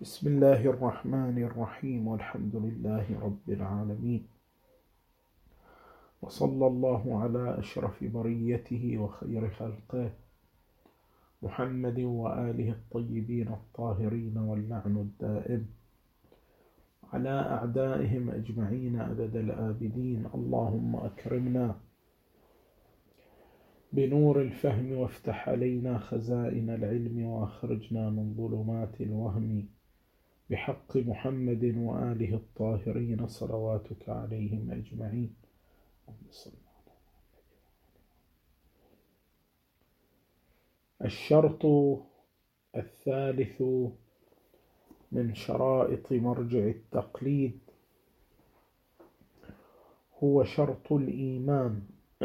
بسم الله الرحمن الرحيم، والحمد لله رب العالمين، وصلى الله على أشرف بريته وخير خلقه محمد وآله الطيبين الطاهرين، واللعن الدائم على أعدائهم أجمعين أبد الآبدين. اللهم أكرمنا بنور الفهم، وافتح علينا خزائن العلم، وأخرجنا من ظلمات الوهم، بحق محمد وآله الطاهرين صلواتك عليهم أجمعين. الشرط الثالث من شرائط مرجع التقليد هو شرط الإيمان.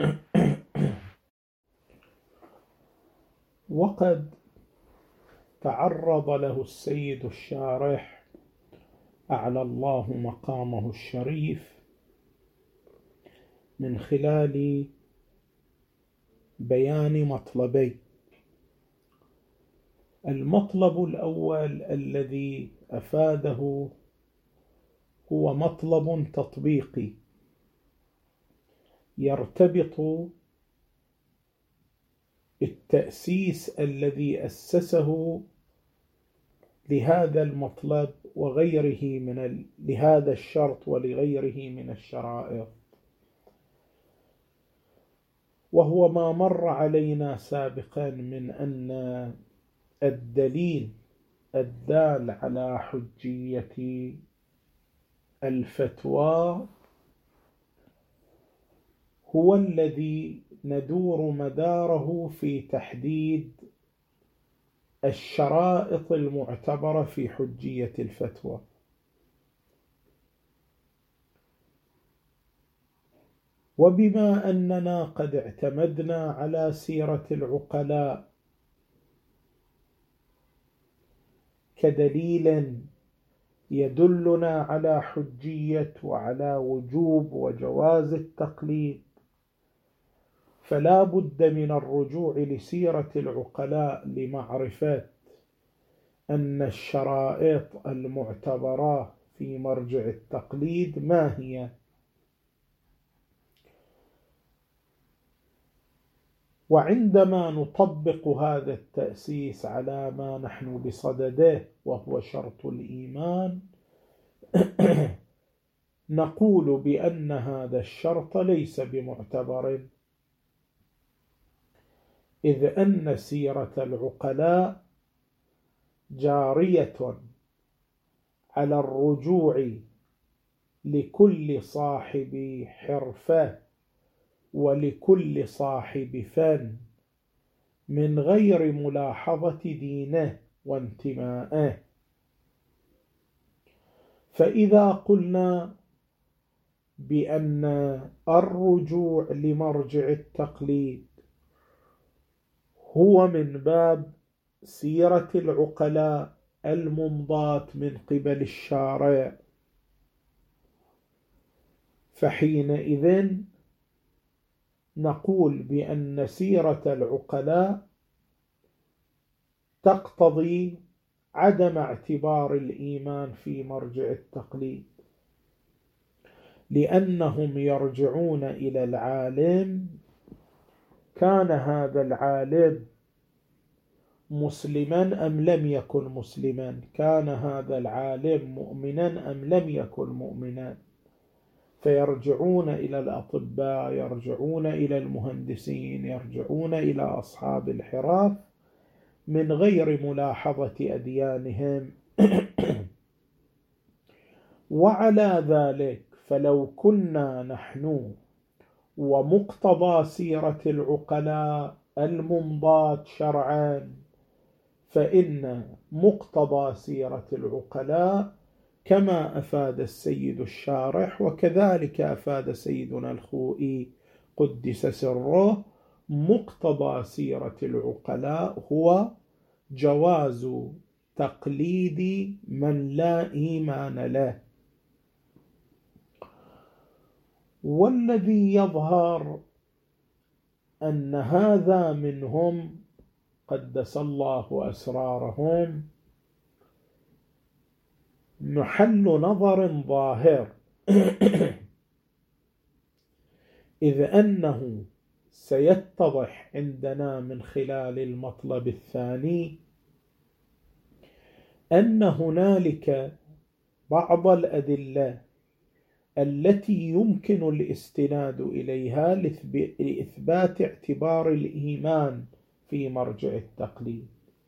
وقد تعرض له السيد الشارح أعلى الله مقامه الشريف من خلال بيان مطلبين. المطلب الأول الذي أفاده هو مطلب تطبيقي يرتبط بالتأسيس الذي أسسه لهذا المطلب وغيره لهذا الشرط ولغيره من الشرائط، وهو ما مر علينا سابقا من أن الدليل الدال على حجية الفتوى هو الذي ندور مداره في تحديد الشرائط المعتبرة في حجية الفتوى. وبما أننا قد اعتمدنا على سيرة العقلاء كدليل يدلنا على حجية وعلى وجوب وجواز التقليد، فلا بد من الرجوع لسيرة العقلاء لمعرفة أن الشرائط المعتبرة في مرجع التقليد ما هي. وعندما نطبق هذا التأسيس على ما نحن بصدده وهو شرط الإيمان، نقول بأن هذا الشرط ليس بمعتبر، إذ أن سيرة العقلاء جارية على الرجوع لكل صاحب حرفة ولكل صاحب فن من غير ملاحظة دينه وانتمائه. فإذا قلنا بأن الرجوع لمرجع التقليد هو من باب سيرة العقلاء الممضاة من قبل الشارع، فحينئذ نقول بأن سيرة العقلاء تقتضي عدم اعتبار الإيمان في مرجع التقليد، لأنهم يرجعون إلى العالم، كان هذا العالم مسلما أم لم يكن مسلما، كان هذا العالم مؤمنا أم لم يكن مؤمنا، فيرجعون إلى الأطباء، يرجعون إلى المهندسين، يرجعون إلى أصحاب الحرف من غير ملاحظة أديانهم. وعلى ذلك فلو كنا نحن ومقتضى سيرة العقلاء الممضاة شرعا، فإن مقتضى سيرة العقلاء كما أفاد السيد الشارح وكذلك أفاد سيدنا الخوئي قدس سره، مقتضى سيرة العقلاء هو جواز تقليد من لا إيمان له. والذي يظهر أن هذا منهم قدس الله أسرارهم محل نظر ظاهر إذ أنه سيتضح عندنا من خلال المطلب الثاني أن هنالك بعض الأدلة التي يمكن الاستناد إليها لإثبات اعتبار الإيمان في مرجع التقليد،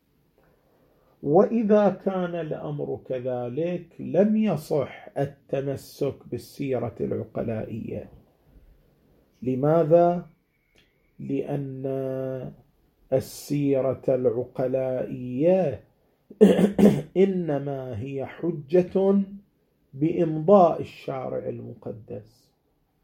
وإذا كان الأمر كذلك لم يصح التمسك بالسيرة العقلائية. لماذا؟ لأن السيرة العقلائية إنما هي حجة بإمضاء الشارع المقدس،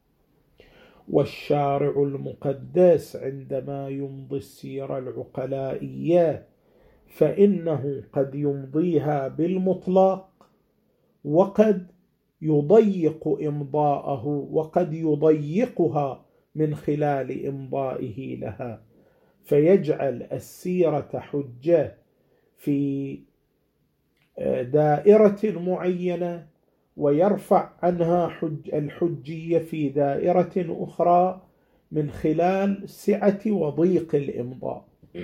والشارع المقدس عندما يمضي السيرة العقلائية فإنه قد يمضيها بالمطلق وقد يضيق إمضاءه وقد يضيقها من خلال إمضائه لها، فيجعل السيرة حجة في دائرة معينة ويرفع عنها الحجية في دائرة أخرى من خلال سعة وضيق الإمضاء.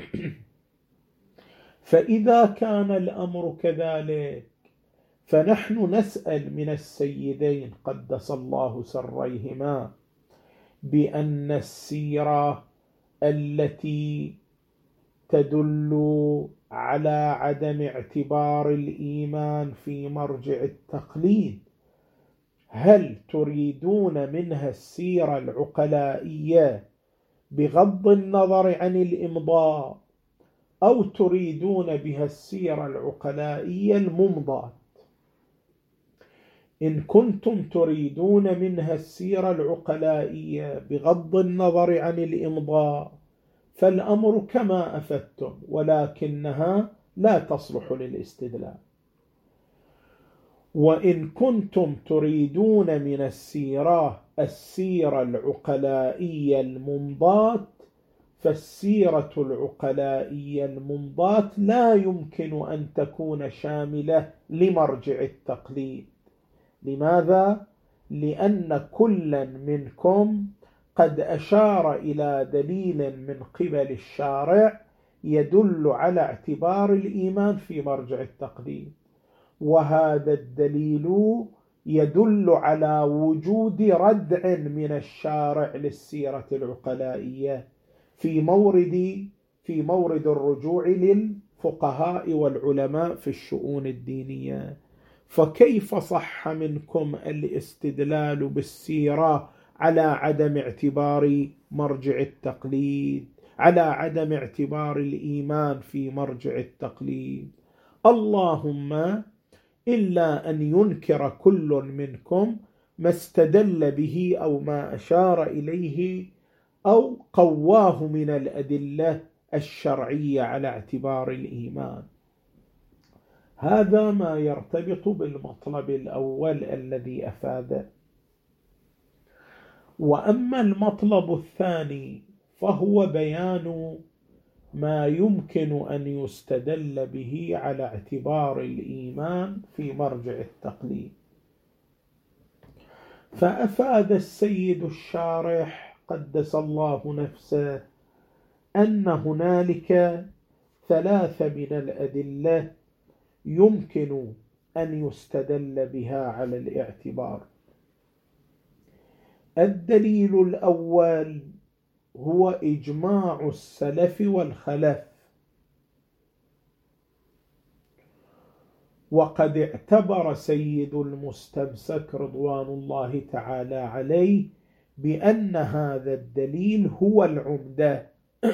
فإذا كان الأمر كذلك فنحن نسأل من السيدين قدس الله سريهما بأن السيرة التي تدل على عدم اعتبار الإيمان في مرجع التقليد، هل تريدون منها السيرة العقلائية بغض النظر عن الإمضاء، أو تريدون بها السيرة العقلائية الممضاة؟ إن كنتم تريدون منها السيرة العقلائية بغض النظر عن الإمضاء فالأمر كما أفدتم، ولكنها لا تصلح للاستدلال. وإن كنتم تريدون من السيرة العقلائية الممضاة فالسيرة العقلائية الممضاة لا يمكن أن تكون شاملة لمرجع التقليد. لماذا؟ لأن كل منكم قد أشار إلى دليل من قبل الشارع يدل على اعتبار الإيمان في مرجع التقليد، وهذا الدليل يدل على وجود ردع من الشارع للسيرة العقلائية في مورد الرجوع للفقهاء والعلماء في الشؤون الدينية. فكيف صح منكم الاستدلال بالسيرة على عدم اعتبار مرجع التقليد، على عدم اعتبار الإيمان في مرجع التقليد؟ اللهم إلا أن ينكر كل منكم ما استدل به أو ما أشار إليه أو قواه من الأدلة الشرعية على اعتبار الإيمان. هذا ما يرتبط بالمطلب الأول الذي أفاده. وأما المطلب الثاني فهو بيان ما يمكن أن يستدل به على اعتبار الإيمان في مرجع التقليد. فأفاد السيد الشارح قدس الله نفسه أن هنالك 3 من الأدلة يمكن أن يستدل بها على الاعتبار. الدليل الأول هو إجماع السلف والخلف، وقد اعتبر سيد المستمسك رضوان الله تعالى عليه بأن هذا الدليل هو العمدة.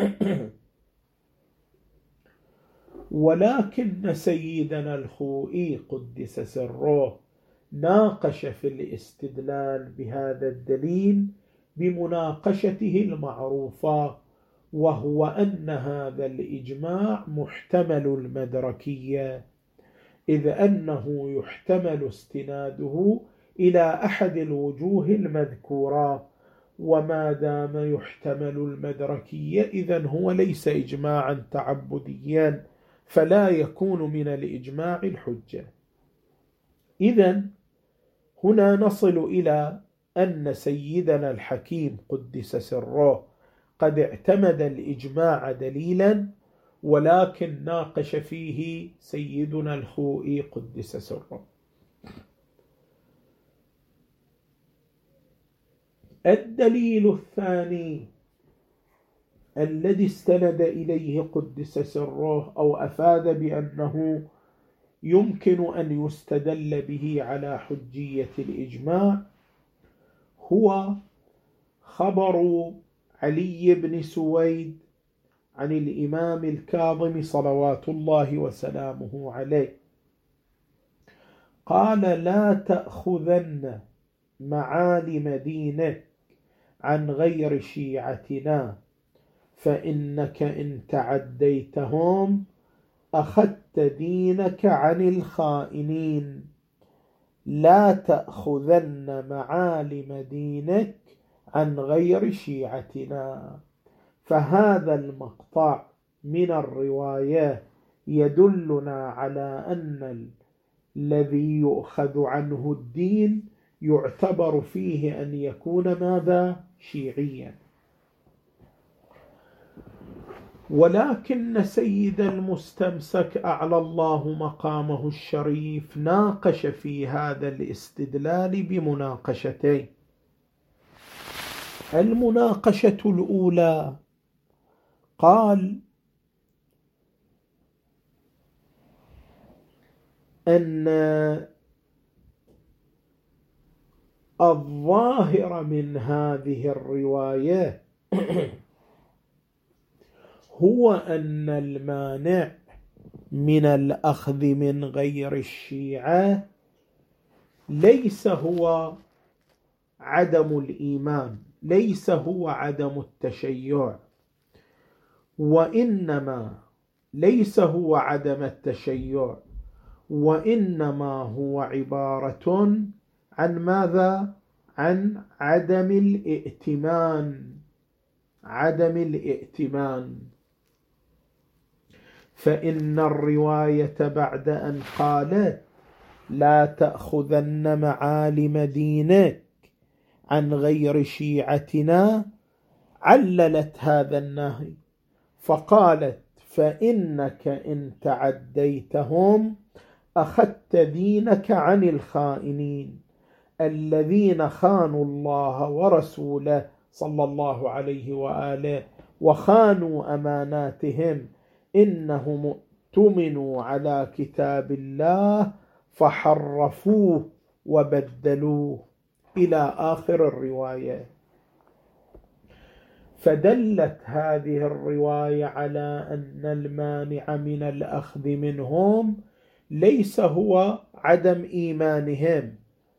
ولكن سيدنا الخوئي قدس سره ناقش في الاستدلال بهذا الدليل بمناقشته المعروفة، وهو أن هذا الإجماع محتمل المدركية، إذ أنه يحتمل استناده إلى أحد الوجوه المذكورة، وما دام يحتمل المدركية إذن هو ليس إجماعا تعبديا، فلا يكون من الإجماع الحجة. إذن هنا نصل إلى أن سيدنا الحكيم قدس سره قد اعتمد الإجماع دليلا، ولكن ناقش فيه سيدنا الخوئي قدس سره. الدليل الثاني الذي استند إليه قدس سره أو أفاد بأنه يمكن أن يستدل به على حجية الإجماع هو خبر علي بن سويد عن الإمام الكاظم صلوات الله وسلامه عليه، قال: لا تأخذن معالم دينك عن غير شيعتنا، فإنك إن تعديتهم أخذت دينك عن الخائنين. لا تأخذن معالم دينك عن غير شيعتنا. فهذا المقطع من الرواية يدلنا على أن الذي يؤخذ عنه الدين يعتبر فيه أن يكون ماذا؟ شيعيا. ولكن سيد المستمسك أعلى الله مقامه الشريف ناقش في هذا الاستدلال بمناقشتين. المناقشة الأولى قال أن الظاهر من هذه الرواية هو أن المانع من الأخذ من غير الشيعة ليس هو عدم الإيمان، ليس هو عدم التشيع، وإنما ليس هو عدم التشيع، وإنما هو عبارة عن ماذا؟ عن عدم الائتمان. عدم الائتمان. فإن الرواية بعد أن قالت لا تأخذن معالم دينك عن غير شيعتنا عللت هذا النهي فقالت: فإنك إن تعديتهم أخذت دينك عن الخائنين الذين خانوا الله ورسوله صلى الله عليه وآله وخانوا أماناتهم، إنهم اؤتمنوا على كتاب الله فحرفوه وبدلوه، إلى آخر الرواية. فدلت هذه الرواية على أن المانع من الأخذ منهم ليس هو عدم إيمانهم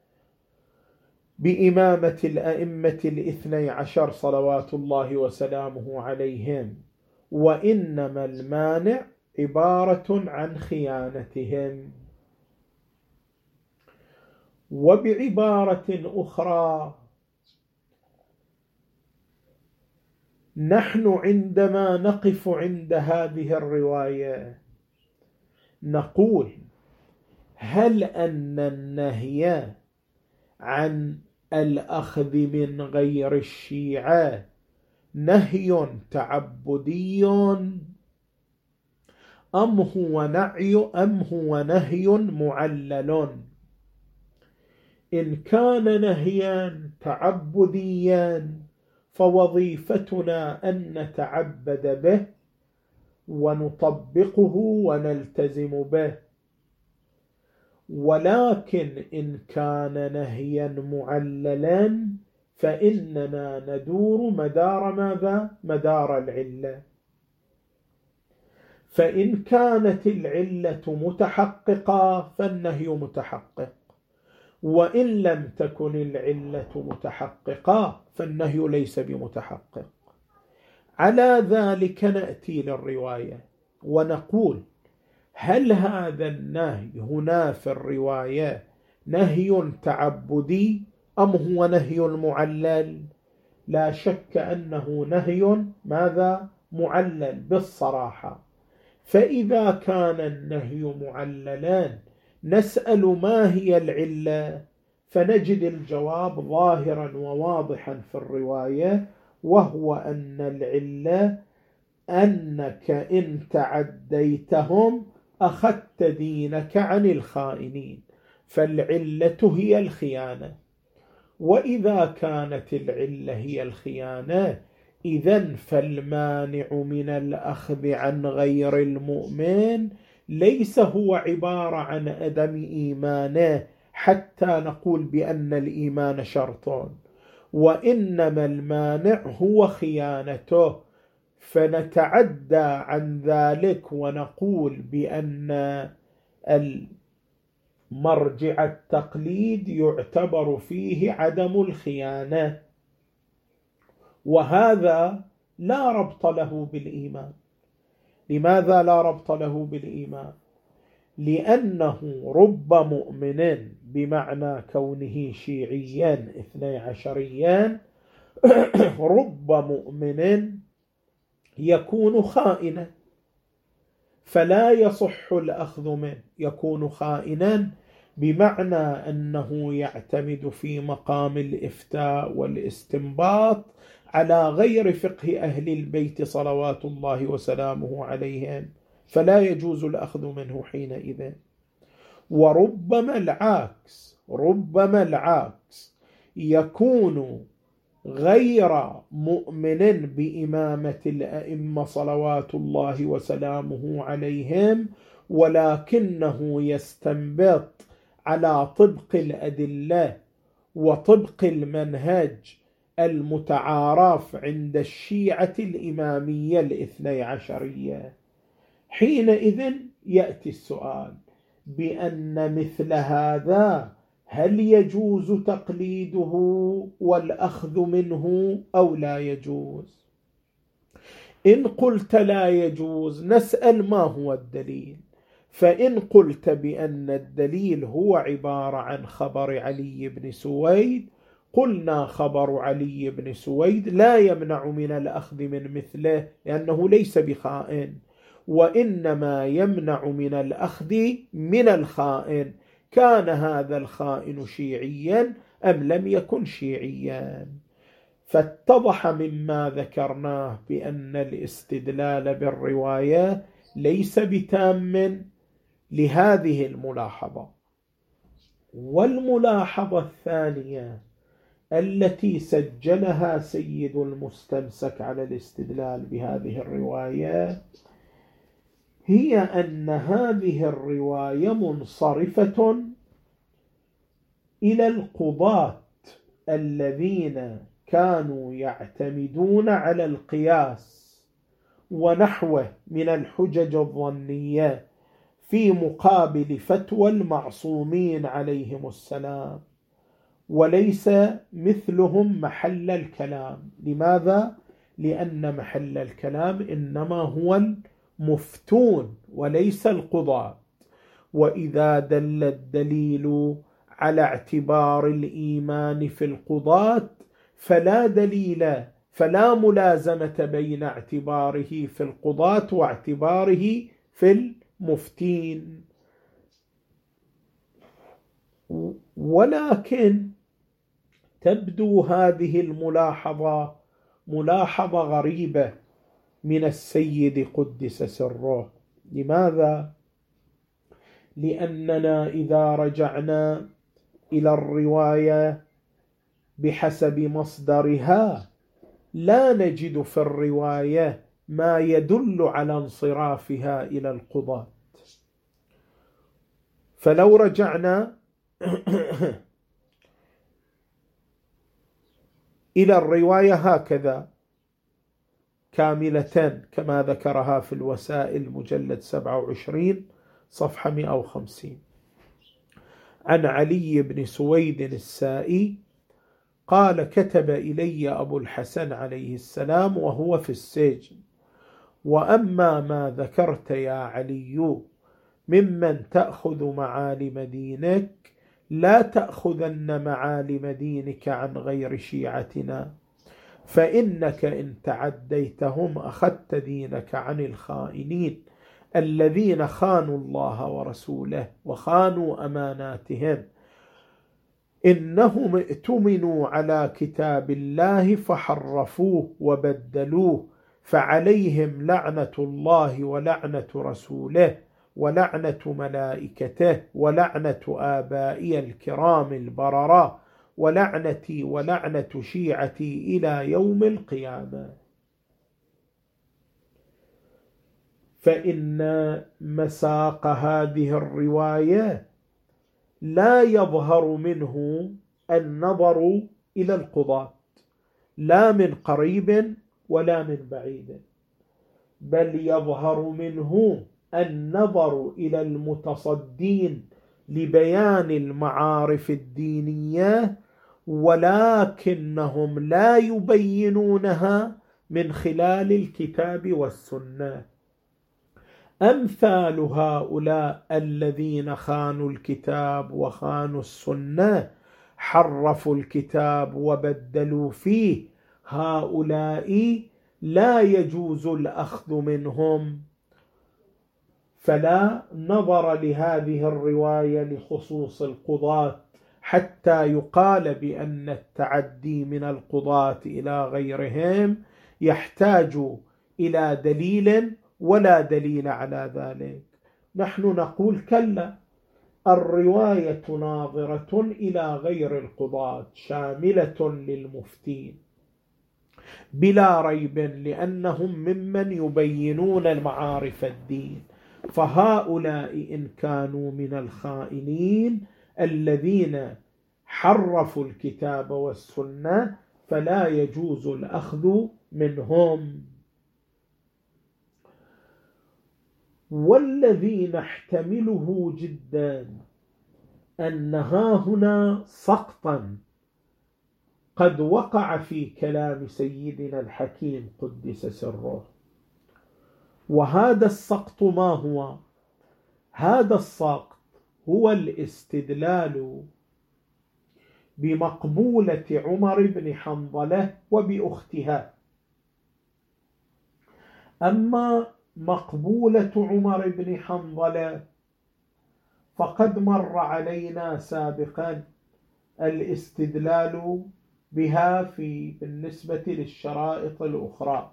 بإمامة الأئمة الاثني عشر صلوات الله وسلامه عليهم، وإنما المانع عبارة عن خيانتهم. وبعبارة أخرى، نحن عندما نقف عند هذه الرواية نقول: هل أن النهي عن الأخذ من غير الشيعة نهي تعبدي أم هو نهي معلل؟ إن كان نهيا تعبديا فوظيفتنا أن نتعبد به ونطبقه ونلتزم به. ولكن إن كان نهيا معللا فإننا ندور مدار ماذا؟ مدار العلة. فإن كانت العلة متحققة فالنهي متحقق، وإن لم تكن العلة متحققة فالنهي ليس بمتحقق. على ذلك نأتي للرواية ونقول: هل هذا النهي هنا في الرواية نهي تعبدي أم هو نهي معلل؟ لا شك أنه نهي ماذا؟ معلل بالصراحة. فإذا كان النهي معللا نسأل ما هي العلة، فنجد الجواب ظاهرا وواضحا في الرواية، وهو أن العلة أنك إن تعديتهم أخذت دينك عن الخائنين، فالعلة هي الخيانة. وإذا كانت العلة هي الخيانة، إذن فالمانع من الأخذ عن غير المؤمن ليس هو عبارة عن عدم إيمانه حتى نقول بأن الإيمان شرط، وإنما المانع هو خيانته، فنتعدى عن ذلك ونقول بأن مرجع التقليد يعتبر فيه عدم الخيانة، وهذا لا ربط له بالإيمان. لماذا لا ربط له بالإيمان؟ لأنه رب مؤمن بمعنى كونه شيعيا 12 رب مؤمن يكون خائنا، فلا يصح الأخذ منه. يكون خائنا بمعنى أنه يعتمد في مقام الإفتاء والاستنباط على غير فقه أهل البيت صلوات الله وسلامه عليهم، فلا يجوز الأخذ منه حينئذ. وربما العكس يكون غير مؤمن بإمامة الأئمة صلوات الله وسلامه عليهم، ولكنه يستنبط على طبق الأدلة وطبق المنهج المتعارف عند الشيعة الإمامية 12. حينئذ يأتي السؤال بأن مثل هذا هل يجوز تقليده والأخذ منه أو لا يجوز؟ إن قلت لا يجوز نسأل ما هو الدليل، فإن قلت بأن الدليل هو عبارة عن خبر علي بن سويد، قلنا خبر علي بن سويد لا يمنع من الأخذ من مثله لأنه ليس بخائن، وإنما يمنع من الأخذ من الخائن، كان هذا الخائن شيعيا أم لم يكن شيعيا. فاتضح مما ذكرناه بأن الاستدلال بالرواية ليس بتام لهذه الملاحظة. والملاحظة الثانية التي سجلها سيد المستمسك على الاستدلال بهذه الرواية هي أن هذه الرواية منصرفة إلى القضاة الذين كانوا يعتمدون على القياس ونحوه من الحجج الظنية في مقابل فتوى المعصومين عليهم السلام، وليس مثلهم محل الكلام. لماذا؟ لأن محل الكلام إنما هو المفتون وليس القضاة. وإذا دل الدليل على اعتبار الإيمان في القضاة فلا ملازمة بين اعتباره في القضاة واعتباره في المفتين. ولكن تبدو هذه الملاحظة ملاحظة غريبة من السيد قدس سره. لماذا؟ لأننا إذا رجعنا إلى الرواية بحسب مصدرها لا نجد في الرواية ما يدل على انصرافها إلى القضاة. فلو رجعنا إلى الرواية هكذا كاملة كما ذكرها في الوسائل مجلد 27 صفحة 150 عن علي بن سويد السائي قال: كتب إلي أبو الحسن عليه السلام وهو في السجن: وأما ما ذكرت يا علي ممن تأخذ معالم دينك لا تأخذن معالم دينك عن غير شيعتنا، فإنك إن تعديتهم أخذت دينك عن الخائنين الذين خانوا الله ورسوله وخانوا أماناتهم إنهم ائتمنوا على كتاب الله فحرفوه وبدلوه فعليهم لعنة الله ولعنة رسوله ولعنة ملائكته ولعنة آبائي الكرام البررة ولعنتي ولعنة شيعتي إلى يوم القيامة. فإن مساق هذه الرواية لا يظهر منه النظر إلى القضاة لا من قريب ولا من بعيد، بل يظهر منه النظر إلى المتصدين لبيان المعارف الدينية ولكنهم لا يبينونها من خلال الكتاب والسنة. أمثال هؤلاء الذين خانوا الكتاب وخانوا السنة حرفوا الكتاب وبدلوا فيه، هؤلاء لا يجوز الأخذ منهم، فلا نظر لهذه الرواية لخصوص القضاة حتى يقال بأن التعدي من القضاة إلى غيرهم يحتاج إلى دليل ولا دليل على ذلك. نحن نقول كلا، الرواية ناظرة إلى غير القضاة شاملة للمفتين بلا ريب، لأنهم ممن يبينون المعارف الدين، فهؤلاء إن كانوا من الخائنين الذين حرفوا الكتاب والسنة فلا يجوز الأخذ منهم. والذي نحتمله جدا أن هنا سقطا قد وقع في كلام سيدنا الحكيم قدس سره. وهذا السقط ما هو؟ هذا السقط هو الاستدلال بمقبولة عمر بن حنظلة وبأختها. أما مقبولة عمر بن حنظلة فقد مر علينا سابقا الاستدلال بها بالنسبة للشرائط الأخرى،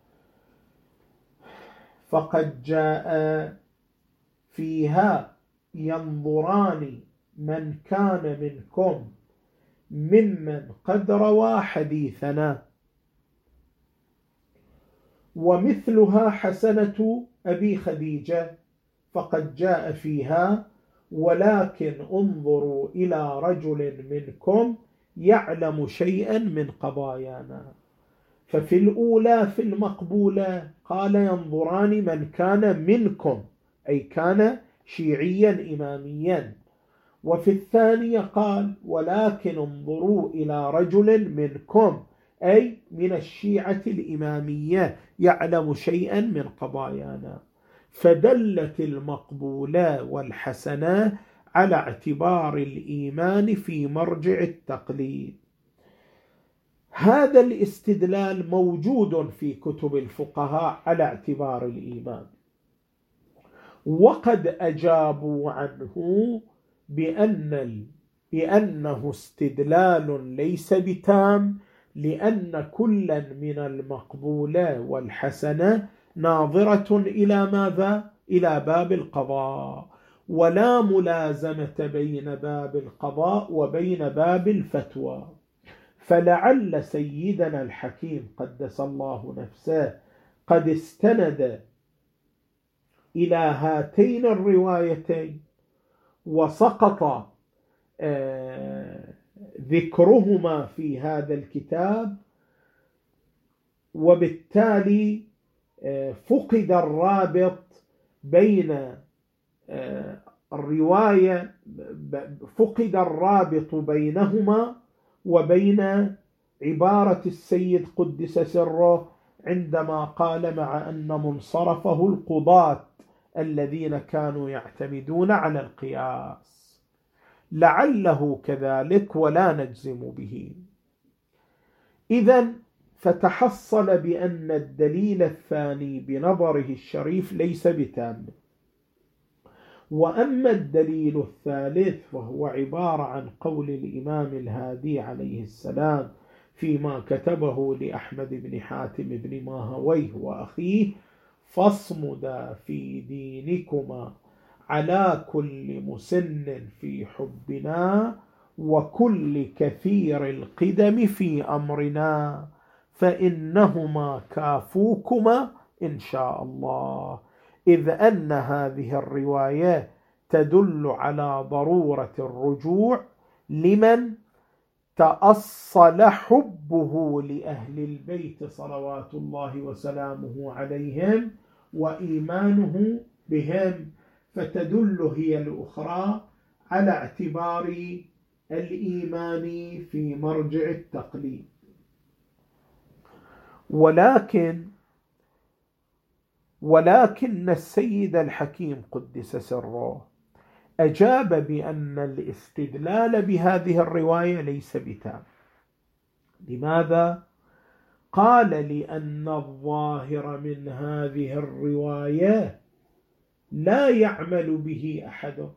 فقد جاء فيها ينظران من كان منكم ممن قد روى حديثنا، ومثلها حسنة أبي خديجة فقد جاء فيها ولكن انظروا إلى رجل منكم يعلم شيئا من قضايانا. ففي الأولى في المقبولة قال ينظران من كان منكم، أي كان شيعيا إماميا، وفي الثانية قال ولكن انظروا إلى رجل منكم، أي من الشيعة الإمامية يعلم شيئا من قضايانا. فدلت المقبولة والحسنة على اعتبار الإيمان في مرجع التقليد. هذا الاستدلال موجود في كتب الفقهاء على اعتبار الإيمان، وقد أجابوا عنه بأنه استدلال ليس بتام، لأن كلا من المقبولة والحسنة ناظرة إلى ماذا؟ إلى باب القضاء، ولا ملازمة بين باب القضاء وبين باب الفتوى. فلعل سيدنا الحكيم قدس الله نفسه قد استند إلى هاتين الروايتين وسقط ذكرهما في هذا الكتاب، وبالتالي فقد الرابط بين الرواية، فقد الرابط بينهما وبين عبارة السيد قدس سره عندما قال مع أن منصرفه القضاة الذين كانوا يعتمدون على القياس. لعله كذلك ولا نجزم به. إذن فتحصل بأن الدليل الثاني بنظره الشريف ليس بتام. وأما الدليل الثالث فهو عبارة عن قول الإمام الهادي عليه السلام فيما كتبه لأحمد بن حاتم بن ماهويه وأخيه: فاصمدا في دينكما على كل مسن في حبنا وكل كثير القدم في أمرنا فإنهما كافوكما إن شاء الله. إذ أن هذه الرواية تدل على ضرورة الرجوع لمن تأصل حبه لأهل البيت صلوات الله وسلامه عليهم وإيمانه بهم، فتدل هي الأخرى على اعتبار الإيمان في مرجع التقليد. ولكن السيد الحكيم قدس سره أجاب بأن الاستدلال بهذه الرواية ليس بتام. لماذا؟ قال: لأن الظاهر من هذه الرواية لا يعمل به أحد،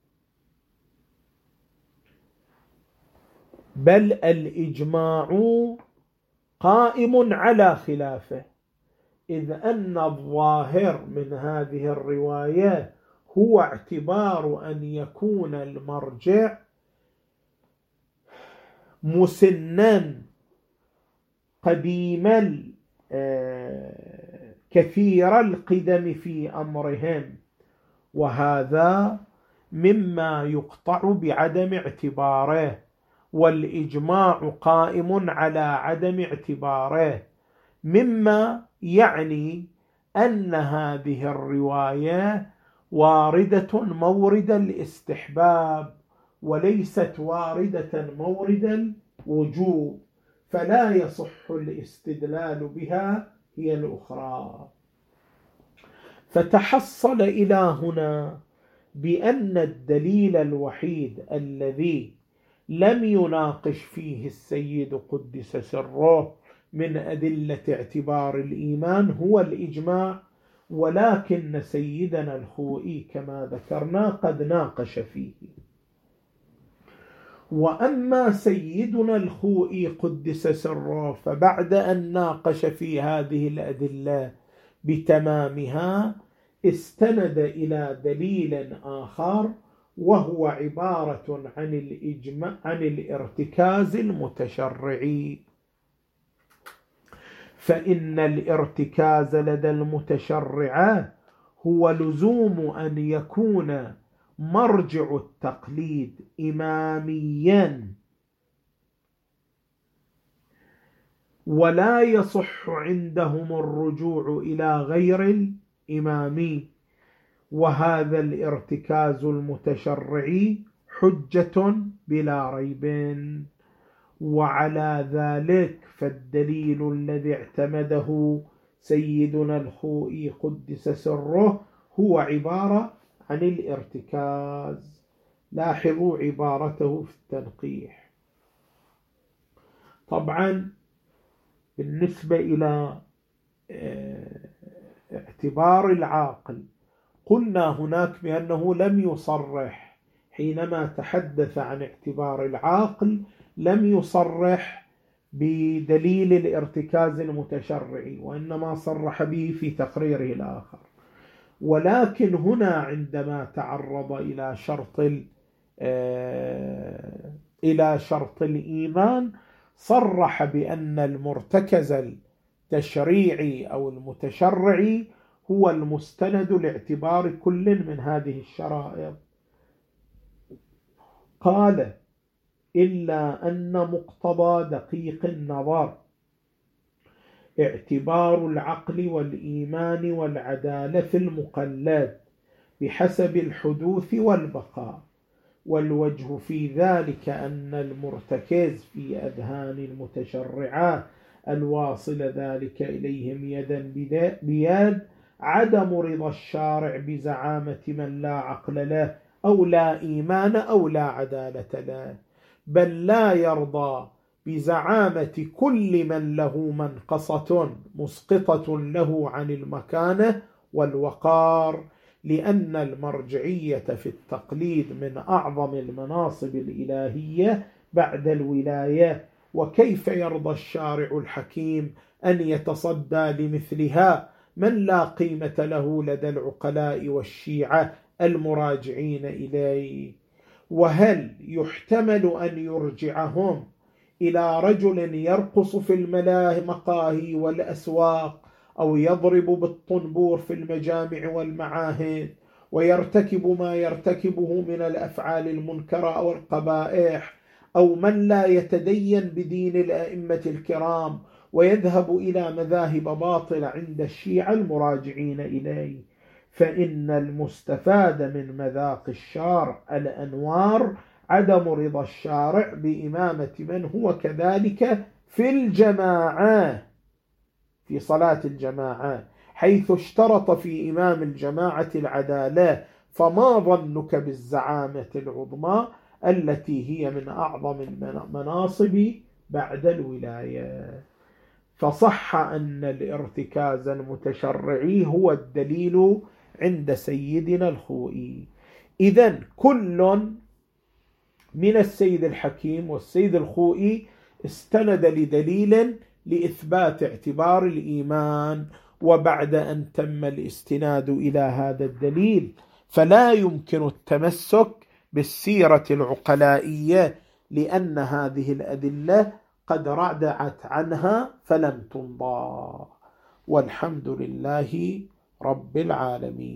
بل الإجماع قائم على خلافه، إذ أن الظاهر من هذه الرواية هو اعتبار أن يكون المرجع مسنا قديما كثير القدم في أمرهم، وهذا مما يقطع بعدم اعتباره، والإجماع قائم على عدم اعتباره، مما يعني أن هذه الرواية واردة مورد الاستحباب وليست واردة مورد الوجوب، فلا يصح الاستدلال بها هي الأخرى. فتحصل إلى هنا بأن الدليل الوحيد الذي لم يناقش فيه السيد قدس سره من أدلة اعتبار الإيمان هو الإجماع، ولكن سيدنا الخوئي كما ذكرنا قد ناقش فيه. وأما سيدنا الخوئي قدس سره فبعد أن ناقش في هذه الأدلة بتمامها استند إلى دليل آخر، وهو عبارة عن الارتكاز المتشرعي. فإن الارتكاز لدى المتشرعة هو لزوم أن يكون مرجع التقليد إماميا، ولا يصح عندهم الرجوع إلى غير الإمامي، وهذا الارتكاز المتشرعي حجة بلا ريب. وعلى ذلك فالدليل الذي اعتمده سيدنا الخوئي قدس سره هو عبارة عن الارتكاز. لاحظوا عبارته في التنقيح. طبعا بالنسبة إلى اعتبار العاقل قلنا هناك بأنه لم يصرح، حينما تحدث عن اعتبار العاقل لم يصرح بدليل الارتكاز المتشرعي، وإنما صرح به في تقريره الآخر. ولكن هنا عندما تعرض إلى شرط الإيمان صرح بأن المرتكز التشريعي أو المتشرعي هو المستند لاعتبار كل من هذه الشرائط. قال: إلا أن مقتضى دقيق النظر اعتبار العقل والإيمان والعدالة في المقلد بحسب الحدوث والبقاء، والوجه في ذلك أن المرتكز في أذهان المتشرعة الواصل ذلك إليهم يدا بيد عدم رضا الشارع بزعامة من لا عقل له أو لا إيمان أو لا عدالة له، بل لا يرضى بزعامة كل من له منقصة مسقطة له عن المكانة والوقار، لأن المرجعية في التقليد من أعظم المناصب الإلهية بعد الولاية، وكيف يرضى الشارع الحكيم أن يتصدى لمثلها من لا قيمة له لدى العقلاء والشيعة المراجعين إليه؟ وهل يحتمل أن يرجعهم إلى رجل يرقص في المقاهي والأسواق، أو يضرب بالطنبور في المجامع والمعاهد، ويرتكب ما يرتكبه من الأفعال المنكرة أو القبائح، أو من لا يتدين بدين الأئمة الكرام ويذهب إلى مذاهب باطلة عند الشيعة المراجعين إليه؟ فإن المستفاد من مذاق الشارع الأنوار عدم رضا الشارع بإمامة من هو كذلك في الجماعة، في صلاة الجماعة، حيث اشترط في إمام الجماعة العدالة. فما ظنك بالزعامة العظمى التي هي من أعظم المناصب بعد الولاية؟ فصح أن الارتكاز المتشرعي هو الدليل عند سيدنا الخوئي. إذن كل من السيد الحكيم والسيد الخوئي استند لدليل لإثبات اعتبار الإيمان، وبعد أن تم الاستناد إلى هذا الدليل فلا يمكن التمسك بالسيرة العقلائية، لأن هذه الأدلة قد ردعت عنها فلم تمضى. والحمد لله رب العالمين.